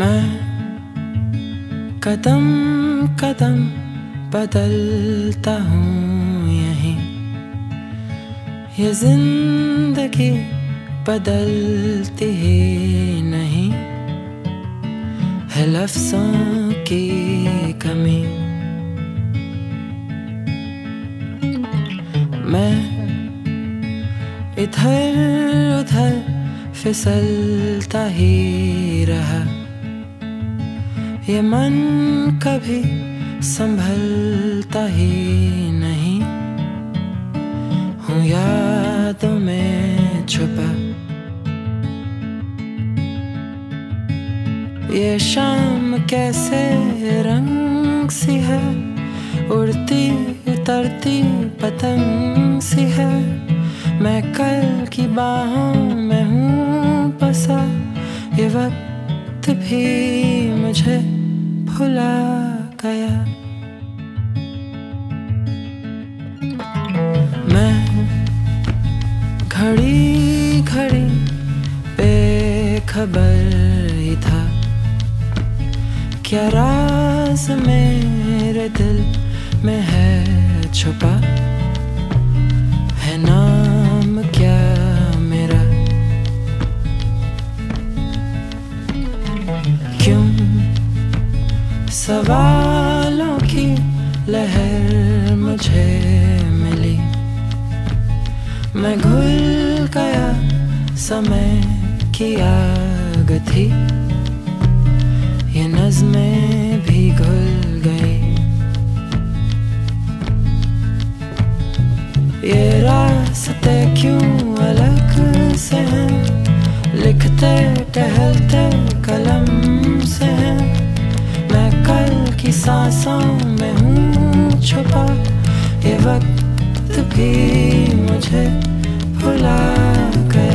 मैं कदम कदम बदलता हूँ यहीं, ये जिंदगी बदलती ही नहीं है लफ्ज़ों की कमी। मैं इधर उधर फिसलता ही रहा, ये मन कभी संभलता ही नहीं, हूँ यादों में छुपा। ये शाम कैसे रंग सी है, उड़ती उतरती पतंग सी है, मैं कल की बाहों में हूँ बसा, ये वक्त भी मुझे भुला गया। मैं घड़ी घड़ी बेखबर ही था, क्या राज मेरे दिल में है छुपा, है नाम क्या मेरा। क्यों सवालों की लहर मुझे मिली, मैं घुल गया समय की आग थी, ये नज़्में भी घुल गई। ये रास्ते क्यों अलग से हैं, लिखते टहलते कलम से हैं, मैं कल की सांसों में हूँ छुपा, ये वक्त भी मुझे भुला गया।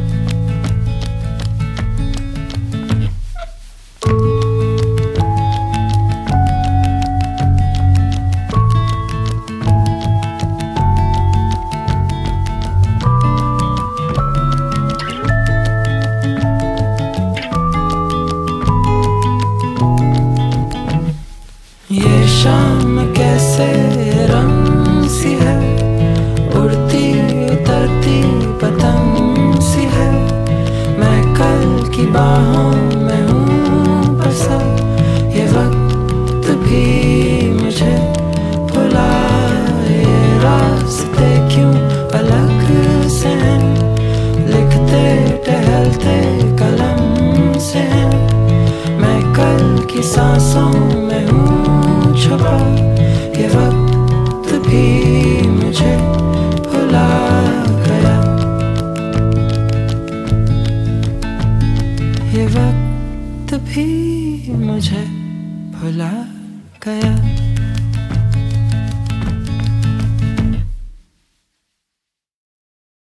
ये शाम कैसे रंग सी है, उड़ती उतरती पतंग सी है, मैं कल की बाहों में हूँ बसा, ये वक्त भी मुझे भुला। ये रास्ते क्यों अलग से हैं, लिखते टहलते कलम से हैं, मैं कल की सांसों में हूँ छुपा, ये वक्त भी मुझे भुला गया। ये वक्त भी मुझे भुला गया।